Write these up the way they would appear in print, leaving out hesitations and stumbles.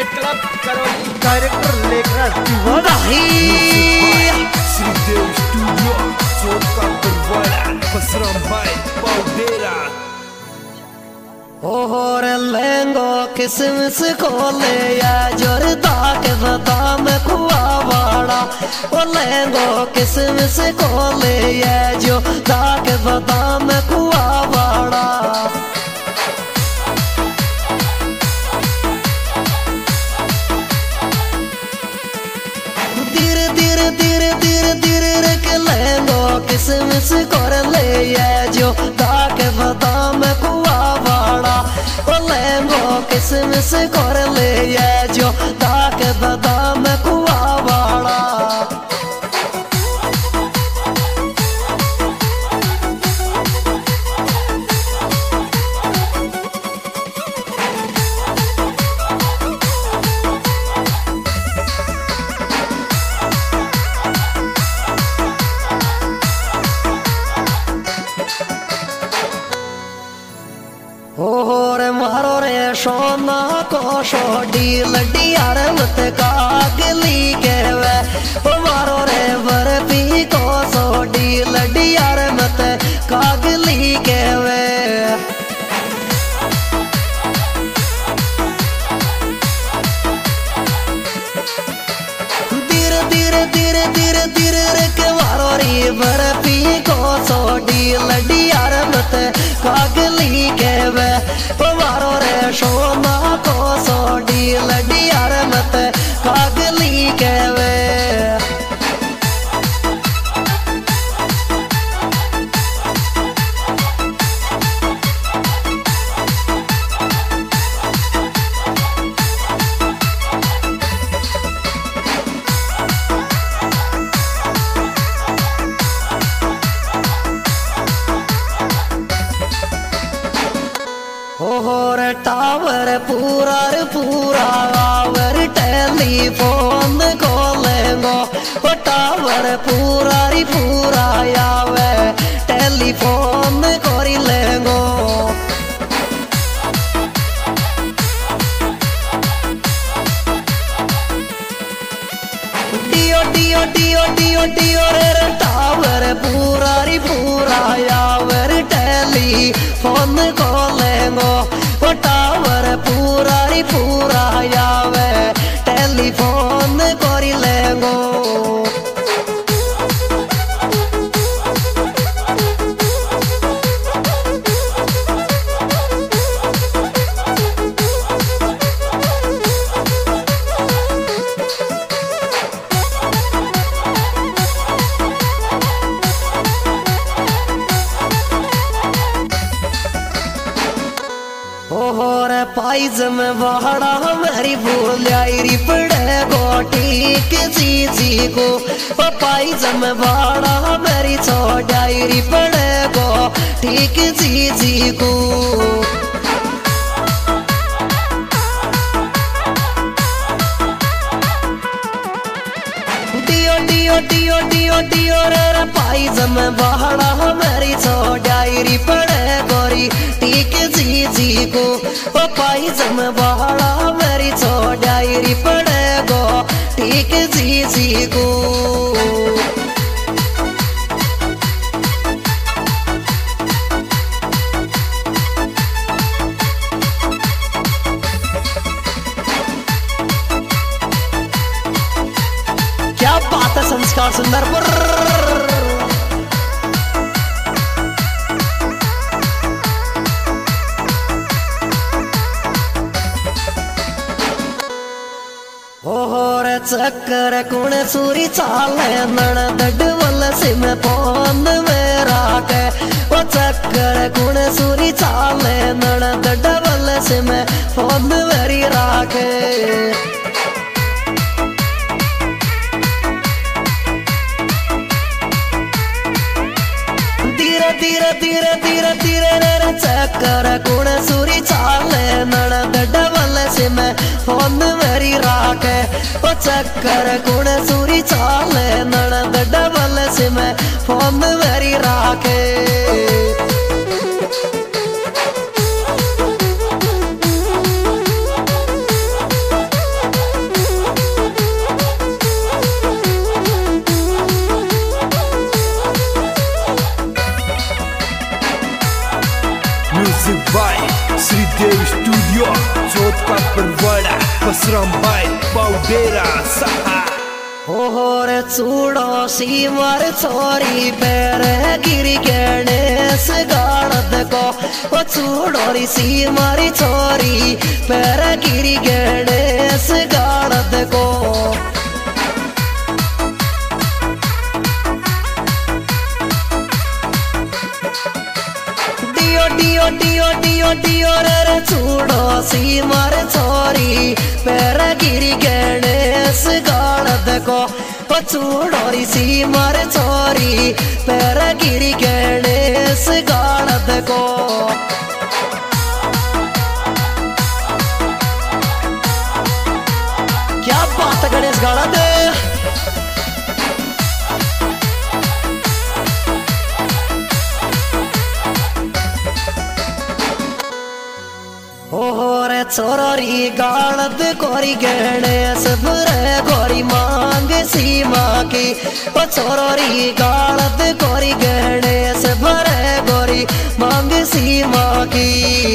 Club Karauli. Director Lekhraj दीवाना Shridev studio चौका करवाड़ा बसराम भाई पाउडेरा। और लहंगो किसमिस को ले या जोरदा के बादाम खुआ वाड़ा। ओ लहंगो किसमिस को ले या जो दाग बादाम खुआ वाड़ा। धीरे धीरे धीरे धीरे धीरे के लहंगो किसमिस कर ले या जो दाग बादाम खुआ वाड़ा। ओ लहंगो किसमिस कर ले या जो दाग बादाम खुआ वाड़ा। और मारो रे सोना को सोडी लडियार मत कागली कहवे। ओ मारो रे बर्फी को सोडी लडियार मत कागली कहवे। धीरे धीरे धीरे धीरे धीरे रे के मारो रे बर्फी को सोडी लडियार मत कागली कहवे। ओ मारो रे सोना को सोडी लडियार मत कागली कहवे। और टावर पूरा पूरा आवर टेलीफोन को लेंगो। ओ टावर पूरा पूरा आवे टेलीफोन कोरी लेंगो। डियो डियो डियो डियो डियो रे टावर पूरा पूरा आवर टेलीफोन को लेंगो। ओ टावर पूरा पूरा आवे टेलीफोन कोरी लेंगो। और पाइज में बहड़ा मेरी भूलियाई पड़े गोटी किसी जी को। ओ पाइज में बहड़ा मेरी छोड़ाई पड़े गो ठीक जी को। डियो डियो डियो डियो डियो रे पाइज में बहड़ा मेरी छोड़ाई पड़े गोरी ठीक जी को। ओ पाइज में बहड़ा मेरी छोड़ाई पड़े गो ठीक जी को। क्या बात है संस्कार सुंदर पर। और चक्कर कुण सूरी चाले नण दडवल सिम फोन में राखे। ओ चक्कर कुण सूरी चाले नण दडवल सिम फोन मेरी राखे। धीरे धीरे धीरे धीरे धीरे रे चक्कर कुण सूरी चाले नण दडवल सिम फोन मेरी राखे। ओ चक्कर कुण सूरी चाले नण दडवल सिम फोन मेरी राखे। Music by Shridev studio Chauth का परवाड़ा बसराम भाई पाउडेरा सहा ओहोर चूड़ो सी मार छोरी पैर गिरी गणेश गाड़द को ओ चूड़ोरी सी मारी छोरी पैर गिरी गणेश गाड़द को डियो डियो डियो डियो डियो रे चूड़ो सी मार छोरी पैर गिरी गणेश गाड़द को ओ चूड़ोरी सी मार छोरी पैर गिरी गणेश गाड़द को क्या बात है गणेश गाड़द ओरे छोरी गाड़द कोरी गणेश बुरे गोरी मांग सीमा की ओ छोरी गाड़द कोरी गणेश बुरे गोरी मांग सीमा की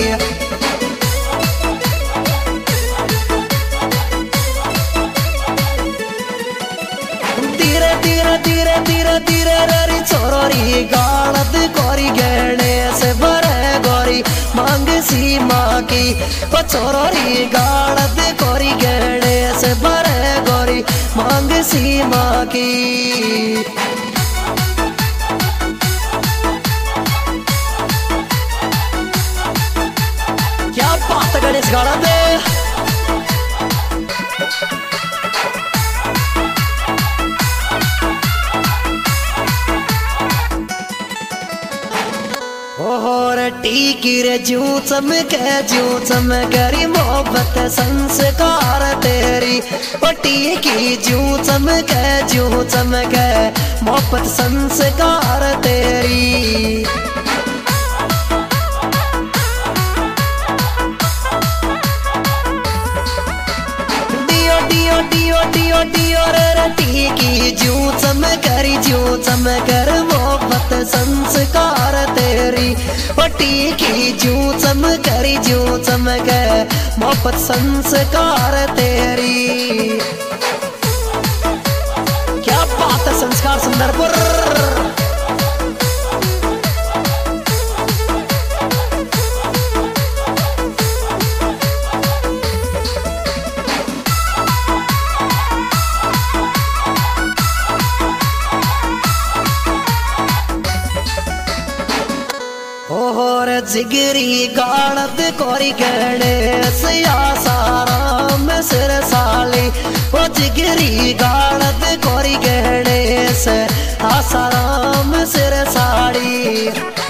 धीरे धीरे धीरे धीरे धीरे रे छोरी गाड़द कोरी गणेश बुरे गोरी मांग सीमा की ओ छोरी गाड़द कोरी गणेश बरे गोरी मांग सीमा की क्या बात है गणेश गाड़द ओहोर टीकी रे जू चमकरी मोहब्बत संस्कार तेरी ओ टीकी जू चमके मोहब्बत संस्कार तेरी डियो डियो डियो डियो डियो रे टीकी जू चमकर मोहब्बत संस्कार तेरी ओ टीकी जू चमके मोहब्बत संस्कार तेरी क्या बात है संस्कार सुंदरपुर ओहोर जिगरी गाड़द कोरी गणेश आसाराम सिर साली ओ जिगरी गाड़द कोरी गणेश आसाराम सिर साड़ी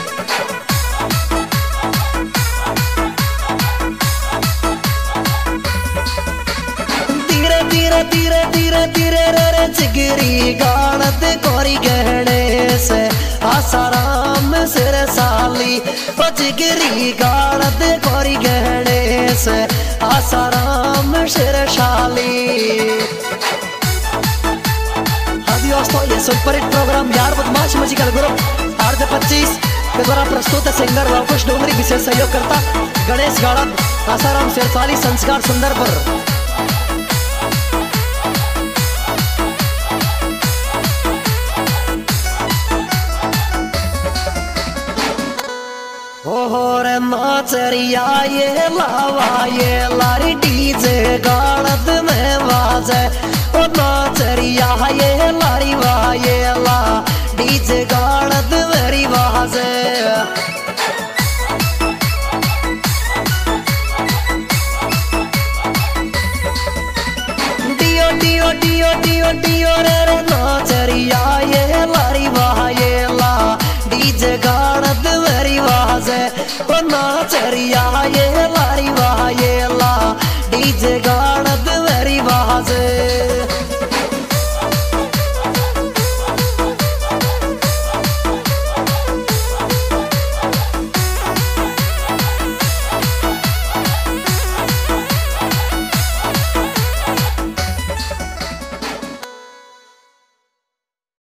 धीरे धीरे धीरे धीरे धीरे रे जिगरी गाड़द कोरी गणेश आसाराम सिर साली ओ जिगरी गाड़द कोरी गणेश आसाराम सिर शाली हाँ दोस्तों ये सुपर हिट प्रोग्राम यार बदमाश म्यूजिकल ग्रुप अर्ध 25 के द्वारा प्रस्तुत है सिंगर वाकुश डोंगरी विशेष सहयोग करता गणेश गाड़द आसाराम सिर साली संस्कार सुंदरपुर ओहोर नाचरिया ये लावा ये लारी डीजे गाड़द में वाजे ओ नाचरिया ये लारी वाये ला डीजे गाड़द मेरी वाजे डियो डियो डियो डियो डियो रे नाचरिया ये लारी वाये ला डीजे गाड़द मेरी वाजे ओ नाचरिया ये लारी वाये ला डीजे गाड़द मेरी वाजे